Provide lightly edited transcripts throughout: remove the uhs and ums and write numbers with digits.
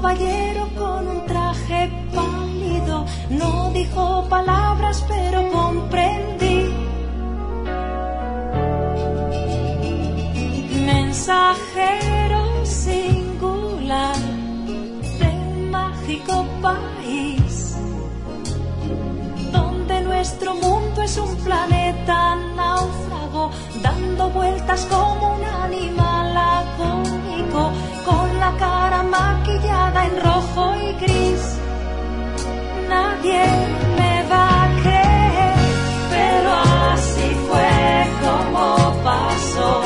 caballero con un traje pálido, no dijo palabras pero comprendí. Mensajero singular del mágico país, donde nuestro mundo es un planeta náufrago, dando vueltas como un animal agónico, con la cara maquillada en rojo y gris. Nadie me va a creer, pero así fue como pasó.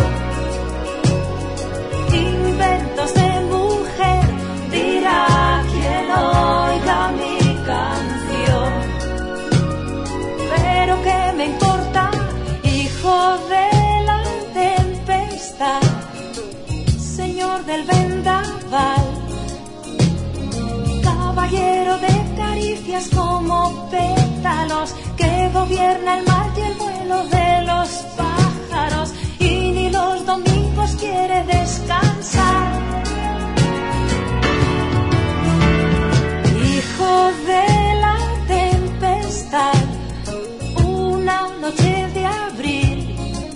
Inventos de mujer, dirá quien oiga mi canción. Pero qué me importa, hijo de la tempestad, señor del vendaval, caballero de caricias como pétalos, que gobierna el mar y el vuelo de los pájaros, y ni los domingos quiere descansar. Hijo de la tempestad, una noche de abril,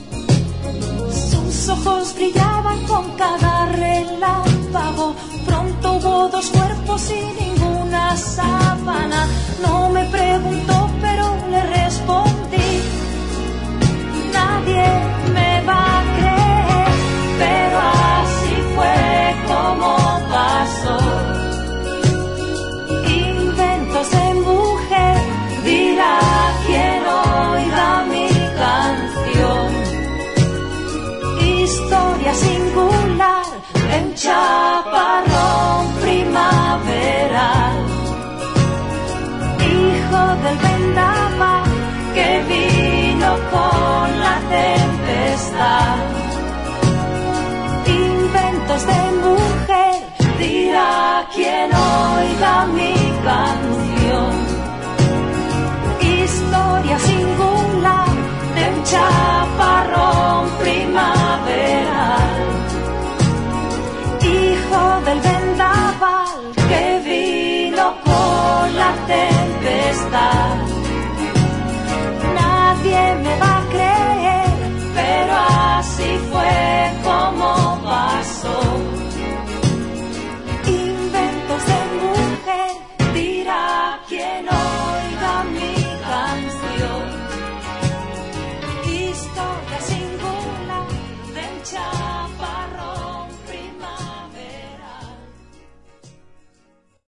sus ojos brillaban con cada relámpago. Pronto hubo dos cuerpos y ninguna sábana. No me preguntó, pero le respondí. Nadie me va a creer, pero así fue como pasó. Inventos de mujer, dirá quien oiga mi canción. Historia singular de un chaparrón primaveral, hijo del vendaval que vino con la tempestad. Inventos de mujer, dirá quien oiga mi canción. Historia singular de un chaparrón primaveral, hijo del vendaval que vino con la tempestad.